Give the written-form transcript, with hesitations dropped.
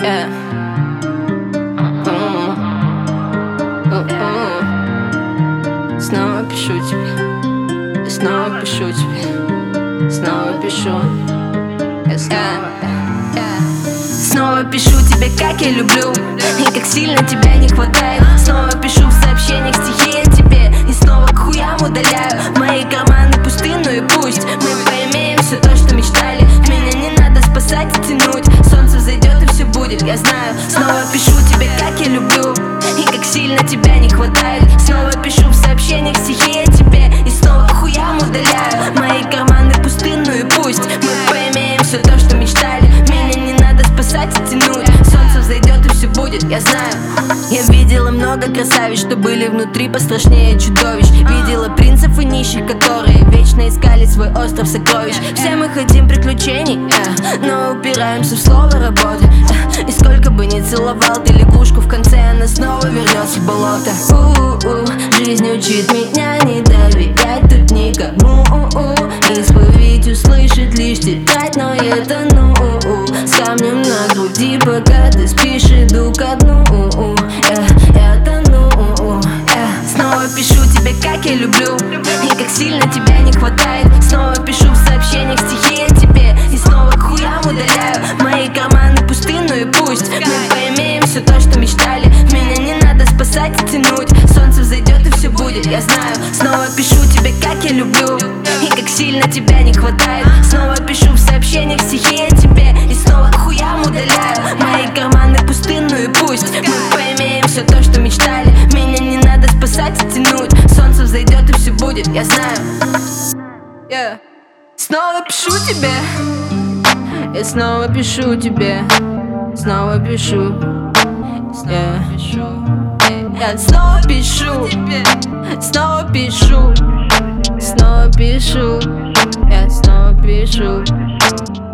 Yeah. Снова пишу тебе, снова пишу тебе, снова пишу. Снова пишу тебе, как я люблю, и как сильно тебя не хватает. Снова пишу в сообщениях стихи о тебе, и снова к хуям удаляю мои карманы пустынную, и пусть мы поимеем все то, что мечтали. Меня не надо спасать и тянуть, солнце взойдет и все будет, я знаю. Снова пишу тебе, как я люблю, и как сильно тебя не хватает. Снова пишу в сообщениях стихи о тебе, и снова к хуям удаляю мои карманы пустынную, и пусть мы поимеем все то, что мечтали. Меня не надо спасать и тянуть, солнце взойдет и все будет, я знаю. Я видела много красавиц, что были внутри пострашнее чудовищ. Видела принцев и нищих, которые вечно искали свой остров сокровищ. Все мы хотим приключений, но упираемся в слово работа. И сколько бы ни целовал ты лягушку, в конце она снова вернется в болото. Жизнь учит меня не доверять тут никому. Исповедь услышит лишь тетрадь, но я тону с камнем на груди, пока ты спишь, иду ко дну. Я тону. Снова пишу тебе, как я люблю, и как сильно тебя не хватает. Снова пишу в сообщениях стихи о тебе, и снова к хуям удаляю мои карманы пустынную, и пусть мы поимеем все то, что мечтали. Меня не надо спасать и тянуть, солнце взойдет и все будет, я знаю. Снова пишу тебе, как я люблю, и как сильно тебя не хватает. Снова пишу в сообщениях стихи о тебе, и снова к хуям удаляю мои карманы пустынную, и пусть мы поимеем все то, что мечтали. Меня не надо спасать и тянуть, солнце взойдет и все будет, я знаю. Снова пишу тебе, я снова пишу тебе, снова пишу. Я снова пишу, снова пишу, снова пишу, я снова пишу.